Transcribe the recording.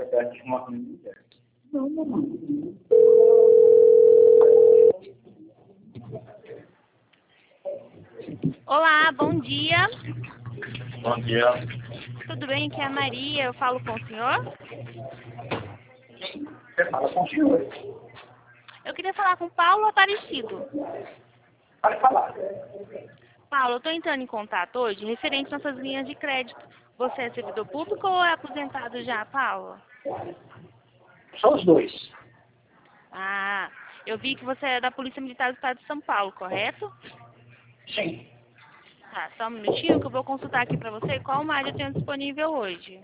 perto de uma família. Não. Olá, bom dia. Bom dia. Tudo bem? Aqui é a Maria. Eu falo com o senhor? Você fala com o senhor. Eu queria falar com Paulo Aparecido. Pode falar. Paulo, eu estou entrando em contato hoje referente às nossas linhas de crédito. Você é servidor público ou é aposentado já, Paulo? São os dois. Ah, eu vi que você é da Polícia Militar do Estado de São Paulo, correto? Sim. Tá, só um minutinho que eu vou consultar aqui para você qual malha eu tenho disponível hoje.